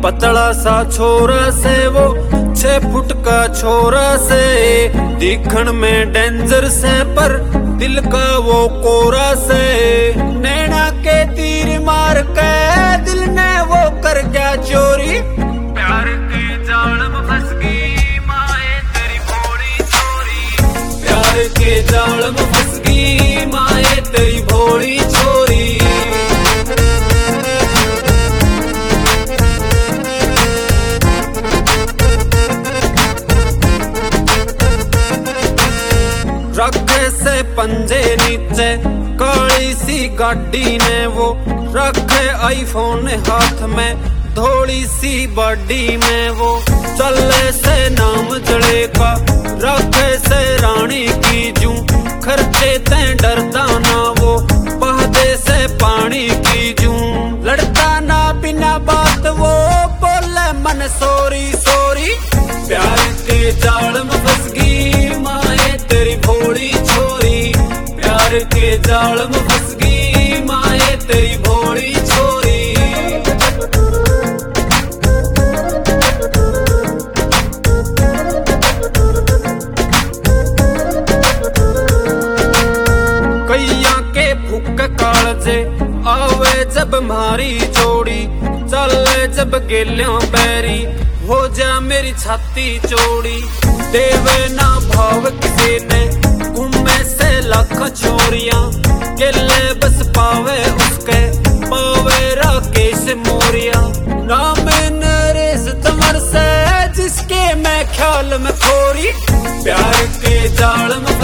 पतला सा छोरा से वो 6 फुट का छोरा से, दिखण में डेंजर से पर दिल का वो कोरा से। नैना के तीर मार के दिल ने वो कर गया चोरी, प्यार के जाल में फंस गई माए तेरी भोली छोरी। प्यार के जाल में फंस गई माए तेरी भोली छोरी। रखे से पंजे नीचे काली सी गाड़ी ने वो, रखे आईफोन हाथ में थोड़ी सी बॉडी में वो। चले से नाम जड़े का रखे से रानी की जू, खर्चे ते डरता ना वो बहदे से पानी की जू। लड़ता ना बिना बात वो बोले मन सोरी सोरी, प्यार के जाल में फंस गई माए तेरी भोली छोरी। प्यार के जाल में फंस गई माए तेरी भोली छोरी। कैया के फुक कालजे आवे जब मारी जोड़ी, चले जब गेलियां पैरी हो जा मेरी छाती चौड़ी। देवे ना भाव किसी ने घूमे से लाख चोरियां, गेले बस पावे उसके पावे राकेश मोरिया। नाम नरेश तमर से जिसके मैं ख्याल में खोरी, प्यार के जाल में